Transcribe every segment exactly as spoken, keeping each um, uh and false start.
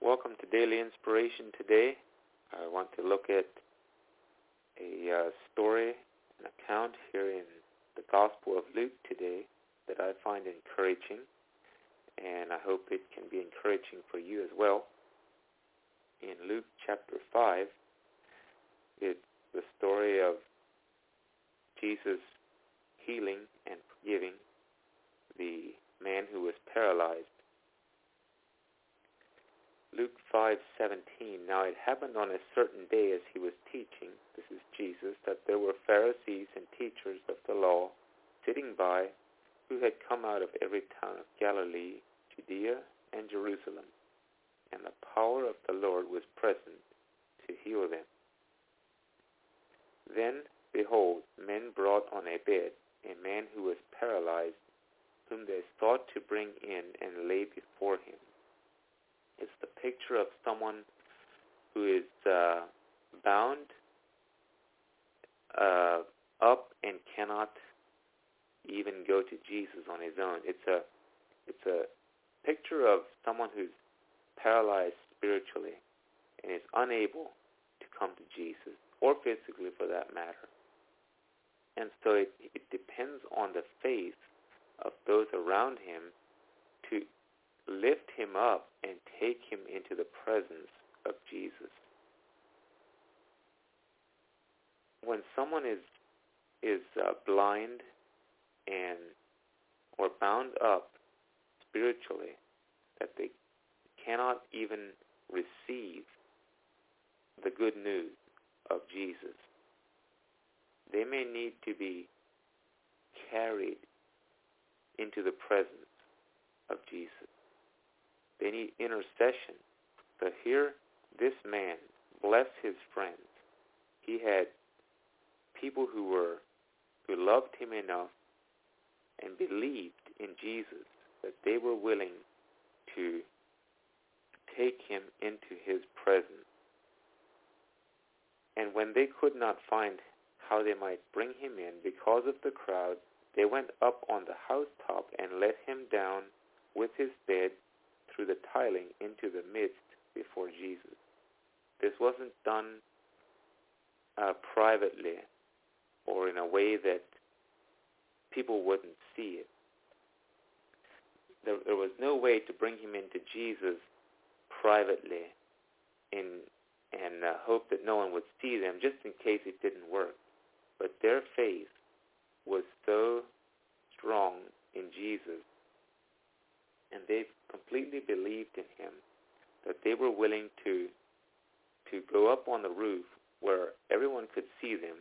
Welcome to Daily Inspiration today. I want to look at a uh, story, an account here in the Gospel of Luke today that I find encouraging, and I hope it can be encouraging for you as well. In Luke chapter five, it's the story of Jesus healing and forgiving the man who was paralyzed. Luke five seventeen. Now it happened on a certain day as he was teaching, this is Jesus, that there were Pharisees and teachers of the law sitting by, who had come out of every town of Galilee, Judea, and Jerusalem, and the power of the Lord was present to heal them. Then, behold, men brought on a bed a man who was paralyzed, whom they sought to bring in and lay before him. It's the picture of someone who is uh, bound uh, up and cannot even go to Jesus on his own. It's a it's a picture of someone who's paralyzed spiritually and is unable to come to Jesus, or physically for that matter. And so it, it depends on the faith of those around him to lift him up and take him into the presence of Jesus. When someone is is uh, blind and or bound up spiritually, that they cannot even receive the good news of Jesus, they may need to be carried into the presence of Jesus. They need intercession. So here, this man, bless his friends. He had people who were who loved him enough and believed in Jesus that they were willing to take him into his presence. And when they could not find how they might bring him in because of the crowd, they went up on the housetop and let him down with his bed through the tiling into the midst before Jesus. This wasn't done uh, privately or in a way that people wouldn't see it. There, there was no way to bring him into Jesus privately in, and uh, hope that no one would see them just in case it didn't work. But their faith was so strong in Jesus, and they completely believed in him, that they were willing to to go up on the roof where everyone could see them.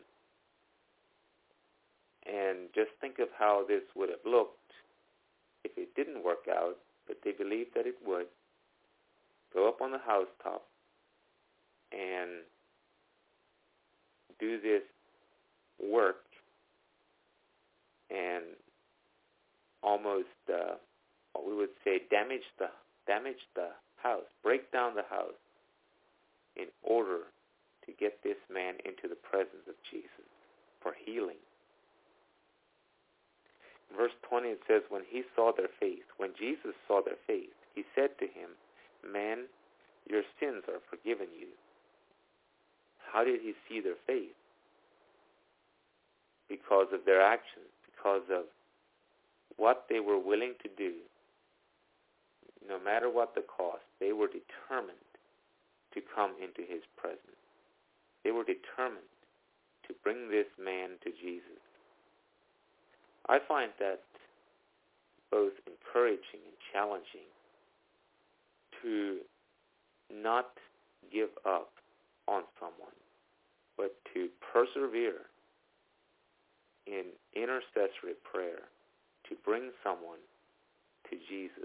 And just think of how this would have looked if it didn't work out, but they believed that it would. Go up on the housetop and do this work and almost, uh, what we would say, damage the damage the house, break down the house in order to get this man into the presence of Jesus for healing. In verse twenty it says, when he saw their faith, when Jesus saw their faith, he said to him, man, your sins are forgiven you. How did he see their faith? Because of their actions, because of what they were willing to do. No matter what the cost, they were determined to come into his presence. They were determined to bring this man to Jesus. I find that both encouraging and challenging to not give up on someone, but to persevere in intercessory prayer to bring someone to Jesus,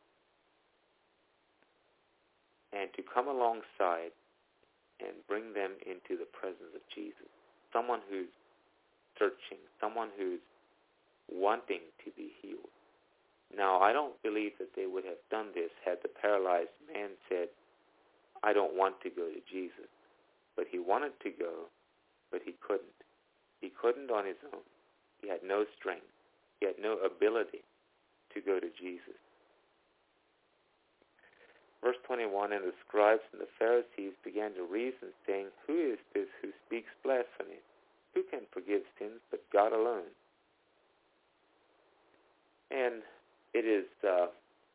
and to come alongside and bring them into the presence of Jesus. Someone who's searching, someone who's wanting to be healed. Now, I don't believe that they would have done this had the paralyzed man said, I don't want to go to Jesus. But he wanted to go, but he couldn't. He couldn't on his own. He had no strength. He had no ability to go to Jesus. Verse twenty-one, and the scribes and the Pharisees began to reason, saying, who is this who speaks blasphemy? Who can forgive sins but God alone? And it is, uh,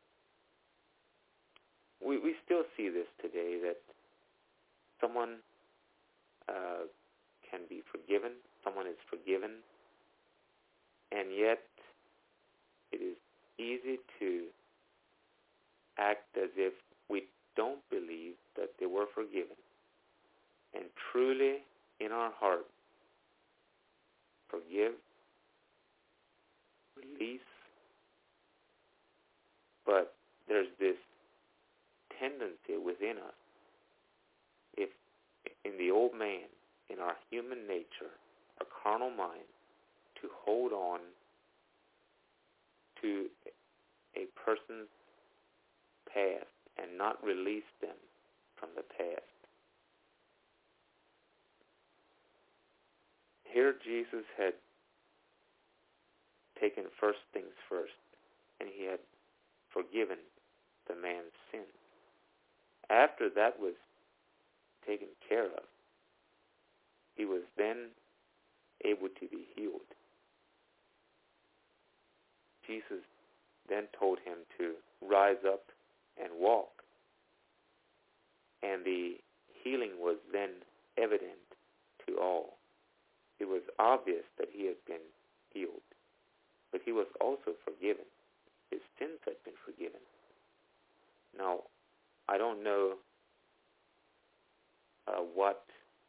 we, we still see this today, that someone uh, can be forgiven, someone is forgiven, and yet it is easy to act as if we don't believe that they were forgiven, and truly in our heart forgive, release, but there's this tendency within us, if in the old man, in our human nature, our carnal mind, to hold on to a person's past and not release them from the past. Here Jesus had taken first things first, and he had forgiven the man's sin. After that was taken care of, he was then able to be healed. Jesus then told him to rise up and walk. And the healing was then evident to all. It was obvious that he had been healed, but he was also forgiven. His sins had been forgiven. Now, I don't know uh, what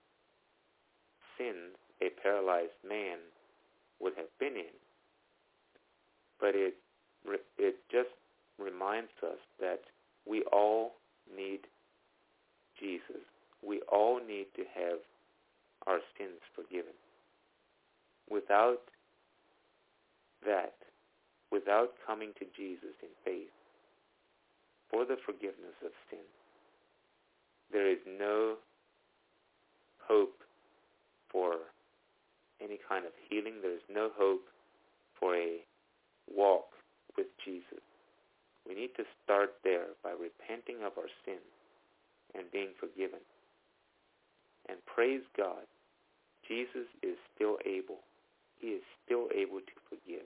sins a paralyzed man would have been in, but it it just reminds us that we all need Jesus. We all need to have our sins forgiven. Without that, without coming to Jesus in faith for the forgiveness of sin, there is no hope for any kind of healing. There is no hope for a walk with Jesus. We need to start there by repenting of our sins and being forgiven. And praise God, Jesus is still able. He is still able to forgive.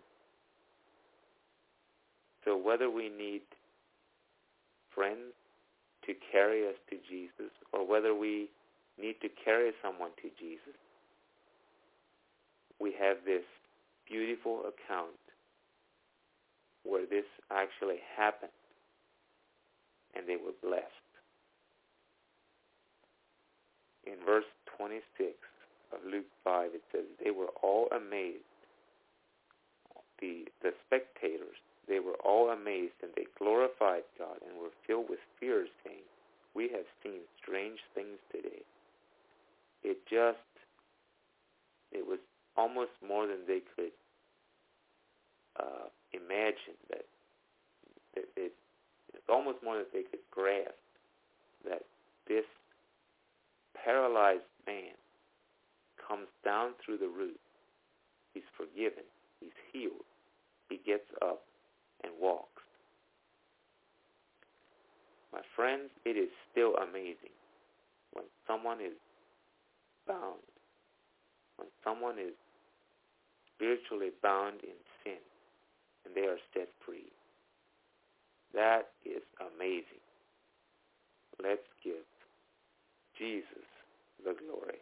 So whether we need friends to carry us to Jesus, or whether we need to carry someone to Jesus, we have this beautiful account where this actually happened, and they were blessed. In verse twenty-six of Luke five, it says, they were all amazed. The, the spectators, they were all amazed, and they glorified God and were filled with fear, saying, we have seen strange things today. It just, it was almost more than they could uh, imagine. That it, it, it's almost more than they could grasp, that this paralyzed man comes down through the roof. He's forgiven. He's healed. He gets up and walks. My friends, it is still amazing when someone is bound, when someone is spiritually bound in sin and they are set free. That is amazing. Let's give Jesus the glory.